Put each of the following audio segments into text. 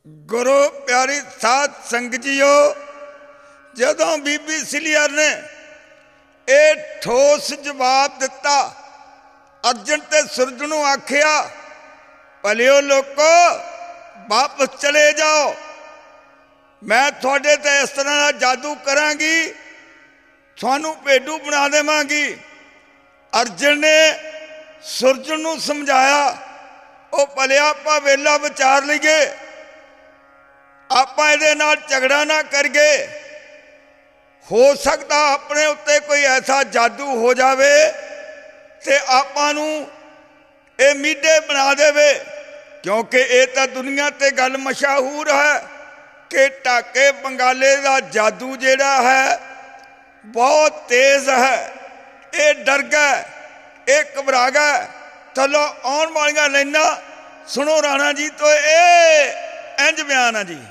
गुरु प्यारी साध संगत जीओ, जदों बीबी सिलियर ने यह ठोस जवाब दिता, अर्जन ते सूरज नूं आखिया, भलिओ लोको वापस चले जाओ, मैं थोड़े ते इस तरह का जादू करांगी, थानू भेडू बना देवांगी। अर्जन ने सूरज नूं समझाया, ओ भलिया आपां वेला विचार लईए, आपां इहदे नाल झगड़ा ना करिए, हो सकता अपने उत्ते कोई ऐसा जादू हो जावे ते आपां नूं ये मीडे बना देवे, क्योंकि ये तो दुनिया ते गल मशहूर है कि ढाके बंगाले का जादू जिहड़ा है बहुत तेज है, ये डर गया, ये घबरा गया। चलो आने वालिया लाइना सुनो राणा जी तो ये इंज बयान है जी।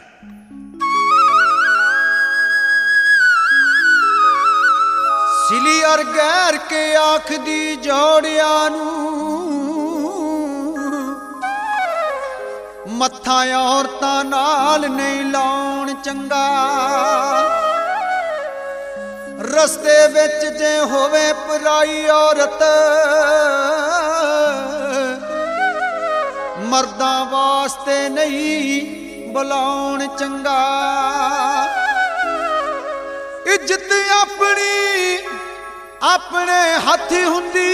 सिलियर गैर के आख दी जोड़िया मत्था औरतां नाल नहीं लाउण चंगा, रस्ते विच जे होवे पराई औरत मर्दां वास्ते नहीं बुलाउण चंगा। इज्जत अपनी अपने हथ हुंदी,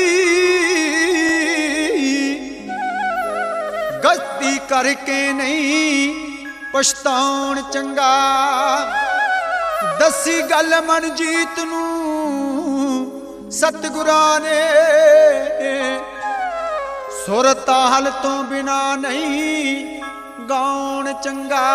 गलती करके नहीं पछताउण चंगा। दसी गल मनजीत नूं सतगुरां ने, सुर ताल तो बिना नहीं गाउण चंगा।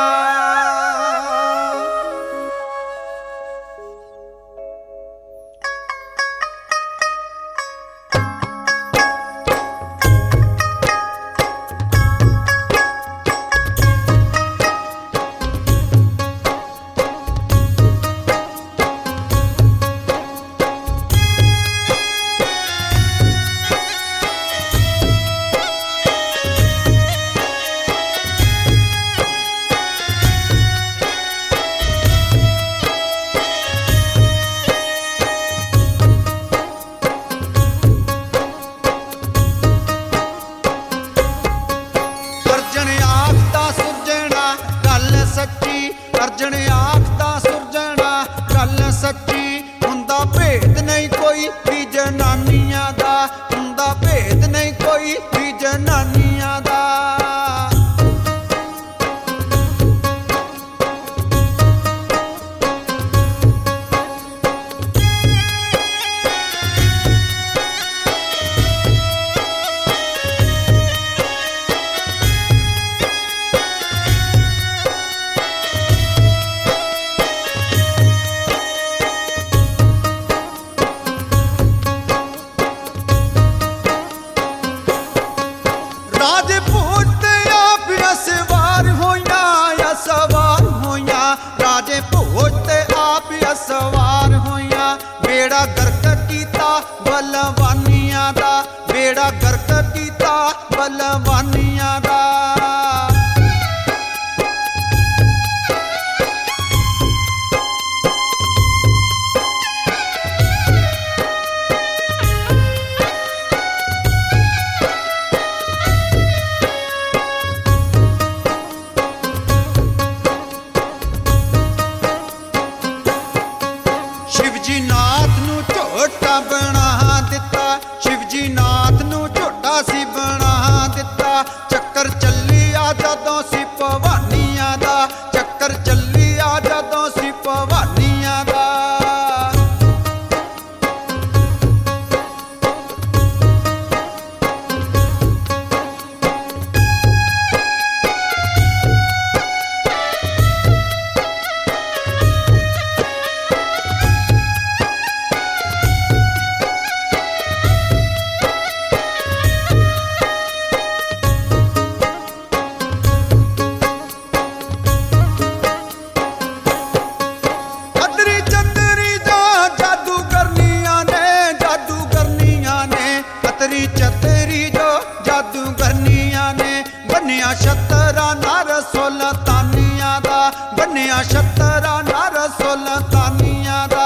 ਰਹਿਆ ਛਤਰਾ ਨਰ ਸੁਲਤਾਨੀਆਂ ਦਾ।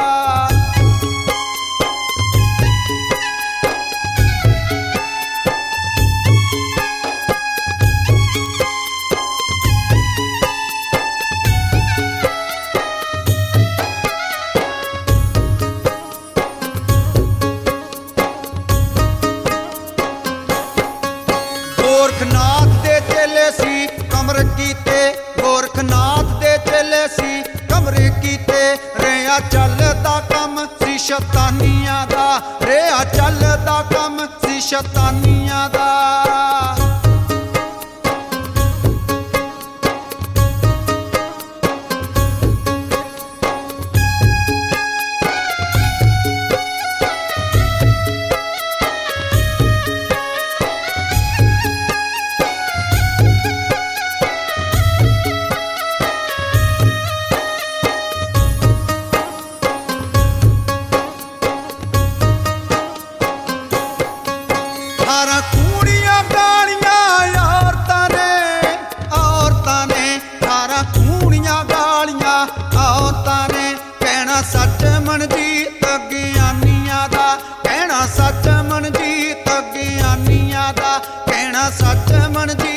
ਗੋਰਖਨਾਥ ਦੇ ਚੇਲੇ ਸੀ ਕਮਰ ਕੀਤੇ, ਗੋਰਖਨਾਥ ਦੇ ਚੇਲੇ ਸੀ ਕਮਰ ਕੀਤੇ। ਰਿਆ ਚੱਲਦਾ ਕੰਮ ਸੀ ਸ਼ੈਤਾਨੀਆਂ ਦਾ, ਰਿਆ ਚੱਲਦਾ ਕੰਮ ਸੀ ਸ਼ੈਤਾਨੀਆਂ ਦਾ। ਕੂੜੀਆਂ ਗਾਲੀਆਂ ਔਰਤਾਂ ਨੇ, ਔਰਤਾਂ ਨੇ 18 ਕੂੜੀਆਂ ਗਾਲੀਆਂ ਔਰਤਾਂ ਨੇ। ਕਹਿਣਾ ਸੱਚ ਮਨਜੀਤ ਗਿਆਨੀਆਂ ਦਾ, ਕਹਿਣਾ ਸੱਚ ਮਨਜੀਤ ਗਿਆਨੀਆਂ ਦਾ, ਕਹਿਣਾ ਸੱਚ ਮਨਜੀਤ